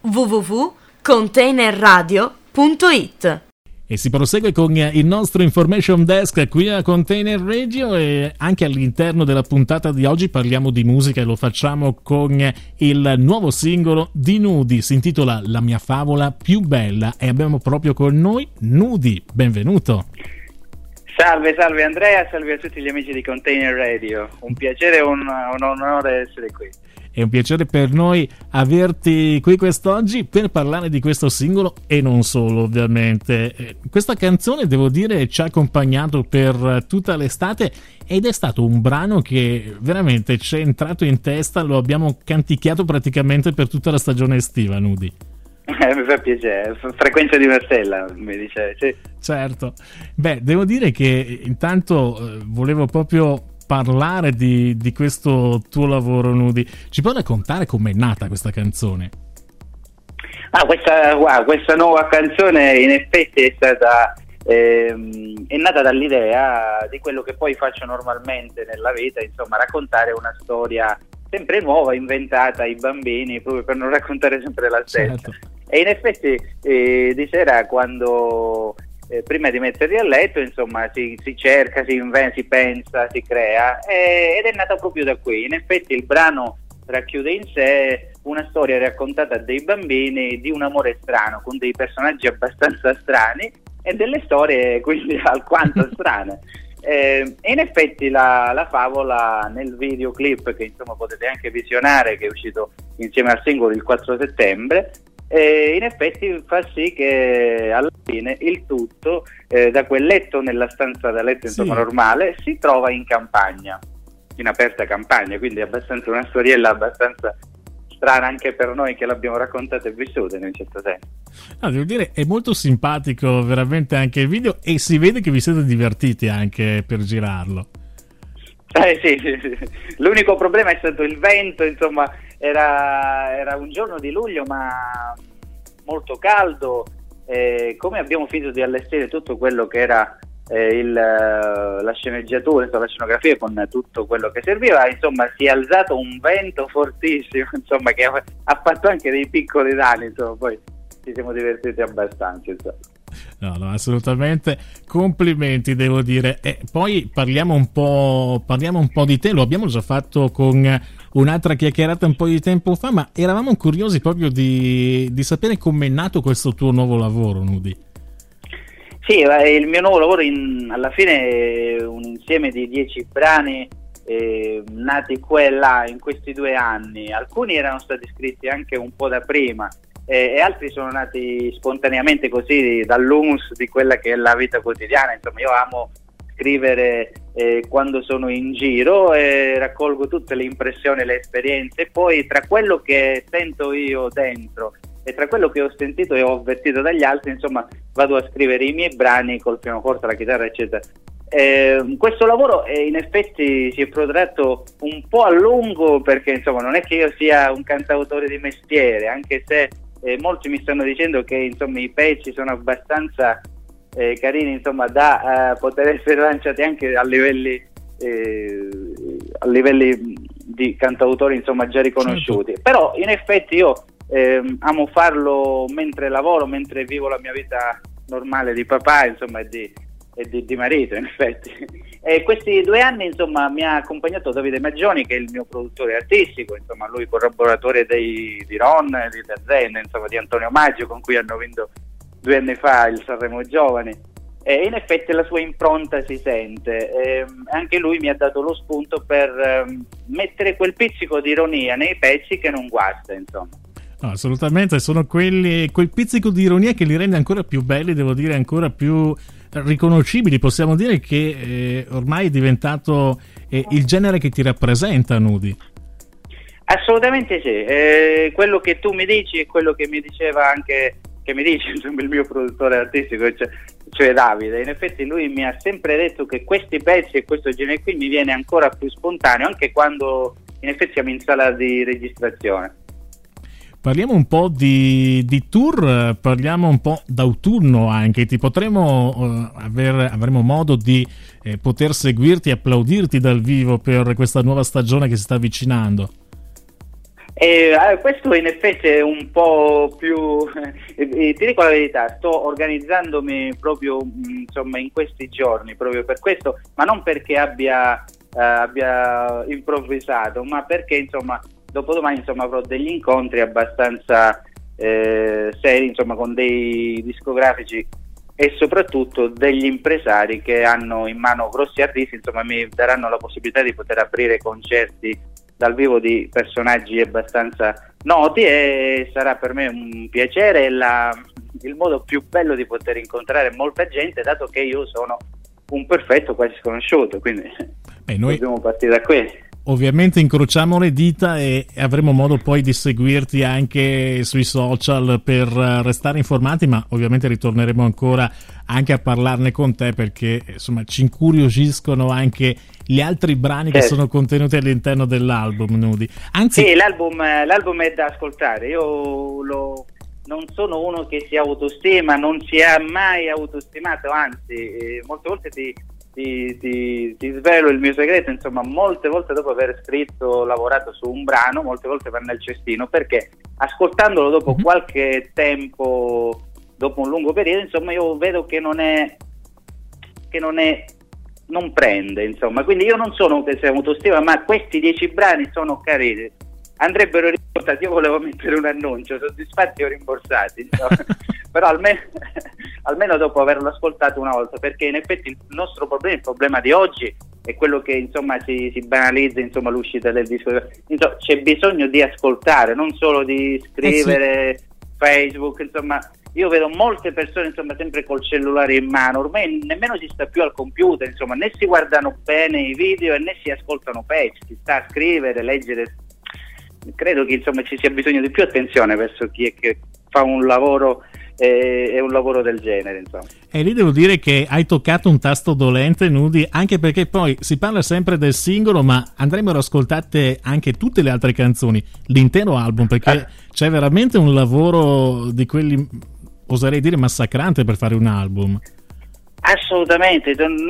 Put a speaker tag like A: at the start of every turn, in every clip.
A: www.containerradio.it.
B: E si prosegue con il nostro Information Desk qui a Container Radio, e anche all'interno della puntata di oggi parliamo di musica e lo facciamo con il nuovo singolo di Nudi, si intitola La mia favola più bella, e abbiamo proprio con noi Nudi. Benvenuto.
C: Salve Andrea, salve a tutti gli amici di Container Radio, un piacere e un onore essere qui.
B: È un piacere per noi averti qui quest'oggi per parlare di questo singolo e non solo, ovviamente. Questa canzone, devo dire, ci ha accompagnato per tutta l'estate ed è stato un brano che veramente ci è entrato in testa, lo abbiamo canticchiato praticamente per tutta la stagione estiva, Nudi.
C: Mi fa piacere, frequenza di una stella, mi dice, sì.
B: Certo. Beh, devo dire che intanto volevo proprio parlare di questo tuo lavoro, Nudi. Ci puoi raccontare com'è nata questa canzone?
C: Questa nuova canzone in effetti è stata è nata dall'idea di quello che poi faccio normalmente nella vita, insomma, raccontare una storia sempre nuova, inventata ai bambini, proprio per non raccontare sempre la stessa.
B: Certo.
C: E in effetti di sera, quando prima di metterli a letto, insomma, si cerca, si inventa, si pensa, si crea, ed è nata proprio da qui. In effetti il brano racchiude in sé una storia raccontata a dei bambini di un amore strano, con dei personaggi abbastanza strani e delle storie quindi alquanto strane. E in effetti la favola nel videoclip, che insomma potete anche visionare, che è uscito insieme al singolo il 4 settembre, in effetti fa sì che alla fine il tutto, da quel letto nella stanza da letto, insomma,
B: sì,
C: normale, si trova in campagna, in aperta campagna, quindi è abbastanza una storiella abbastanza strana anche per noi che l'abbiamo raccontata e vissuta in un certo senso.
B: No, devo dire, è molto simpatico veramente anche il video, e si vede che vi siete divertiti anche per girarlo.
C: Sì. L'unico problema è stato il vento, insomma, era un giorno di luglio ma molto caldo, come abbiamo finito di allestire tutto quello che era la sceneggiatura, la scenografia con tutto quello che serviva, insomma si è alzato un vento fortissimo, insomma, che ha fatto anche dei piccoli danni, insomma, poi ci siamo divertiti abbastanza, insomma.
B: No, assolutamente, complimenti, devo dire. E poi parliamo un po' di te. Lo abbiamo già fatto con un'altra chiacchierata un po' di tempo fa, ma eravamo curiosi proprio di sapere com'è nato questo tuo nuovo lavoro, Nudi.
C: Sì, il mio nuovo lavoro alla fine è un insieme di 10 brani nati qua e là in questi 2 anni. Alcuni erano stati scritti anche un po' da prima, e altri sono nati spontaneamente così dall'humus di quella che è la vita quotidiana. Insomma, io amo scrivere quando sono in giro, e raccolgo tutte le impressioni, le esperienze, e poi tra quello che sento io dentro e tra quello che ho sentito e ho avvertito dagli altri, insomma, vado a scrivere i miei brani col pianoforte, la chitarra, eccetera. Questo lavoro in effetti si è protratto un po' a lungo, perché insomma non è che io sia un cantautore di mestiere, anche se molti mi stanno dicendo che insomma i pezzi sono abbastanza carini, insomma, da poter essere lanciati anche a livelli di cantautori, insomma, già riconosciuti. Certo. Però in effetti io amo farlo mentre lavoro, mentre vivo la mia vita normale di papà, insomma, e di marito, in effetti. E questi 2 anni, insomma, mi ha accompagnato Davide Maggioni, che è il mio produttore artistico, insomma, lui collaboratore di Ron, di Dazen, insomma, di Antonio Maggio, con cui hanno vinto 2 anni fa il Sanremo Giovani. E in effetti la sua impronta si sente. Anche lui mi ha dato lo spunto per mettere quel pizzico di ironia nei pezzi che non guasta, insomma.
B: No, assolutamente, sono quel pizzico di ironia che li rende ancora più belli, devo dire, ancora più riconoscibili. Possiamo dire che ormai è diventato il genere che ti rappresenta, Nudi.
C: Assolutamente sì, quello che tu mi dici è quello che mi diceva anche, che mi dice insomma il mio produttore artistico, cioè Davide. In effetti lui mi ha sempre detto che questi pezzi e questo genere qui mi viene ancora più spontaneo, anche quando in effetti siamo in sala di registrazione.
B: Parliamo un po' di tour, parliamo un po' d'autunno anche. Avremo modo di poter seguirti e applaudirti dal vivo per questa nuova stagione che si sta avvicinando.
C: Questo in effetti è un po' più ti dico la verità, sto organizzandomi proprio insomma in questi giorni proprio per questo, ma non perché abbia improvvisato, ma perché insomma dopodomani insomma avrò degli incontri abbastanza seri insomma con dei discografici e soprattutto degli impresari che hanno in mano grossi artisti, insomma mi daranno la possibilità di poter aprire concerti dal vivo di personaggi abbastanza noti, e sarà per me un piacere il modo più bello di poter incontrare molta gente, dato che io sono un perfetto quasi sconosciuto, quindi noi dobbiamo partire da qui.
B: Ovviamente incrociamo le dita e avremo modo poi di seguirti anche sui social per restare informati, ma ovviamente ritorneremo ancora anche a parlarne con te, perché insomma ci incuriosiscono anche gli altri brani che sono contenuti all'interno dell'album, Nudi. Anzi,
C: sì, l'album è da ascoltare. Io non sono uno che si autostima, non si è mai autostimato, anzi molte volte ti svelo il mio segreto, insomma molte volte dopo aver lavorato su un brano, molte volte va nel cestino, perché ascoltandolo dopo qualche tempo, dopo un lungo periodo, insomma io vedo che non prende, insomma, quindi io non sono che sia autostima, ma questi 10 brani sono carini, andrebbero rimborsati. Io volevo mettere un annuncio, soddisfatti o rimborsati, però almeno dopo averlo ascoltato una volta, perché in effetti il nostro problema, il problema di oggi è quello che insomma si banalizza, insomma l'uscita del disco, insomma, c'è bisogno di ascoltare, non solo di scrivere Facebook, insomma io vedo molte persone insomma sempre col cellulare in mano, ormai nemmeno si sta più al computer, insomma né si guardano bene i video e né si ascoltano pezzi, si sta a scrivere, leggere. Credo che insomma ci sia bisogno di più attenzione verso chi è che fa un lavoro e un lavoro del genere, insomma.
B: E lì devo dire che hai toccato un tasto dolente, Nudi, anche perché poi si parla sempre del singolo, ma andrebbero ascoltate anche tutte le altre canzoni, l'intero album, perché c'è veramente un lavoro di quelli, oserei dire, massacrante per fare un album.
C: Assolutamente,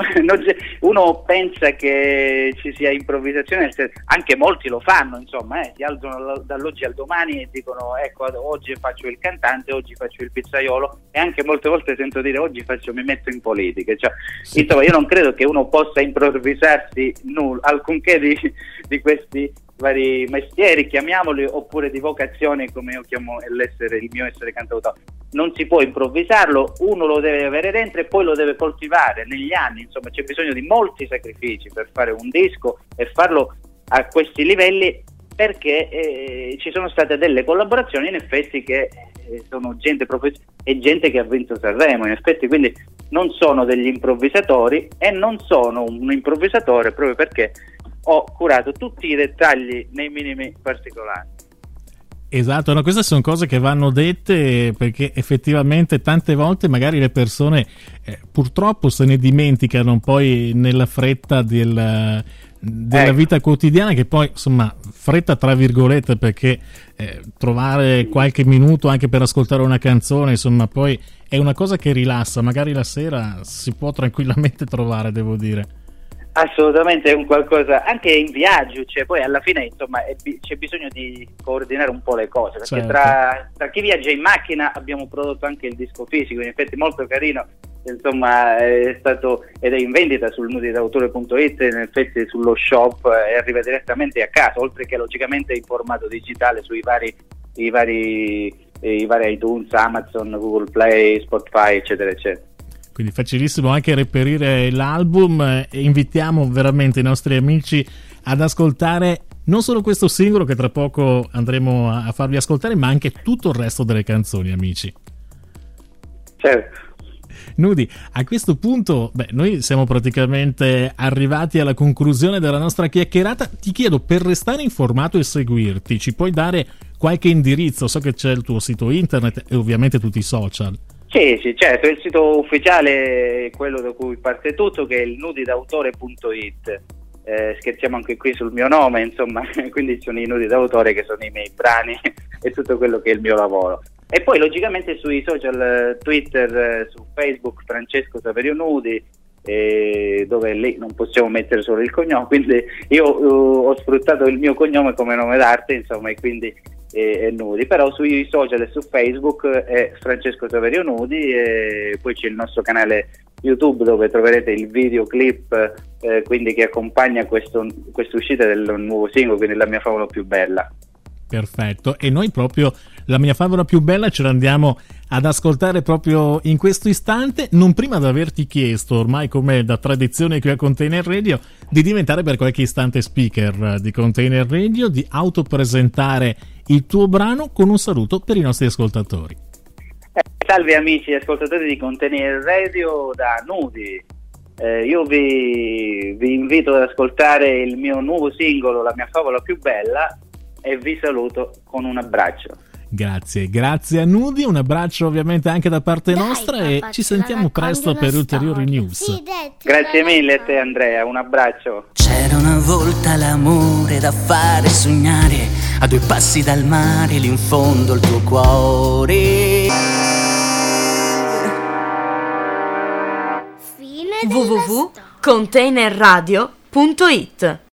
C: uno pensa che ci sia improvvisazione, anche molti lo fanno, insomma, si alzano dall'oggi al domani e dicono ecco oggi faccio il cantante, oggi faccio il pizzaiolo, e anche molte volte sento dire oggi mi metto in politica, cioè, insomma io non credo che uno possa improvvisarsi alcunché di questi vari mestieri, chiamiamoli, oppure di vocazione, come io chiamo il mio essere cantautore. Non si può improvvisarlo, uno lo deve avere dentro e poi lo deve coltivare negli anni, insomma c'è bisogno di molti sacrifici per fare un disco e farlo a questi livelli, perché ci sono state delle collaborazioni in effetti che sono gente e gente che ha vinto Sanremo in effetti, quindi non sono degli improvvisatori, e non sono un improvvisatore proprio perché ho curato tutti i dettagli nei minimi particolari.
B: Esatto, no, queste sono cose che vanno dette, perché effettivamente tante volte magari le persone purtroppo se ne dimenticano poi nella fretta della vita quotidiana, che poi insomma fretta tra virgolette, perché trovare qualche minuto anche per ascoltare una canzone insomma poi è una cosa che rilassa, magari la sera si può tranquillamente trovare, devo dire.
C: Assolutamente, è un qualcosa anche in viaggio, cioè poi alla fine insomma c'è bisogno di coordinare un po' le cose, perché tra chi viaggia in macchina abbiamo prodotto anche il disco fisico, in effetti molto carino, insomma è stato ed è in vendita sul nudidautore.it, in effetti sullo shop, e arriva direttamente a casa, oltre che logicamente in formato digitale sui vari iTunes, Amazon, Google Play, Spotify, eccetera eccetera.
B: Quindi facilissimo anche reperire l'album, e invitiamo veramente i nostri amici ad ascoltare non solo questo singolo che tra poco andremo a farvi ascoltare, ma anche tutto il resto delle canzoni, amici.
C: Certo.
B: Nudi, a questo punto noi siamo praticamente arrivati alla conclusione della nostra chiacchierata. Ti chiedo, per restare informato e seguirti, ci puoi dare qualche indirizzo? So che c'è il tuo sito internet e ovviamente tutti i social.
C: Sì, certo, il sito ufficiale è quello da cui parte tutto, che è il nudidautore.it. Scherziamo anche qui sul mio nome, insomma, quindi sono i nudi d'autore che sono i miei brani e tutto quello che è il mio lavoro. E poi logicamente sui social, Twitter, su Facebook Francesco Saverio Nudi, dove lì non possiamo mettere solo il cognome, quindi io ho sfruttato il mio cognome come nome d'arte, insomma, e quindi è Nudi. Però sui social e su Facebook è Francesco Saverio Nudi, e poi c'è il nostro canale YouTube dove troverete il videoclip quindi che accompagna questa uscita del nuovo singolo, quindi La mia favola più bella.
B: Perfetto, e noi proprio La mia favola più bella ce l'andiamo ad ascoltare proprio in questo istante, non prima di averti chiesto, ormai come da tradizione qui a Container Radio, di diventare per qualche istante speaker di Container Radio, di autopresentare il tuo brano con un saluto per i nostri ascoltatori.
C: Salve amici e ascoltatori di Container Radio da Nudi. Io vi invito ad ascoltare il mio nuovo singolo La mia favola più bella e vi saluto con un abbraccio.
B: Grazie a Nudi, un abbraccio ovviamente anche da parte nostra, e ci sentiamo presto per ulteriori news.
A: Sì,
C: Grazie mille a te Andrea, un abbraccio.
D: C'era una volta l'amore da fare sognare, a 2 passi dal mare, lì in fondo il tuo cuore.
A: Fine della storia.
E: www.containerradio.it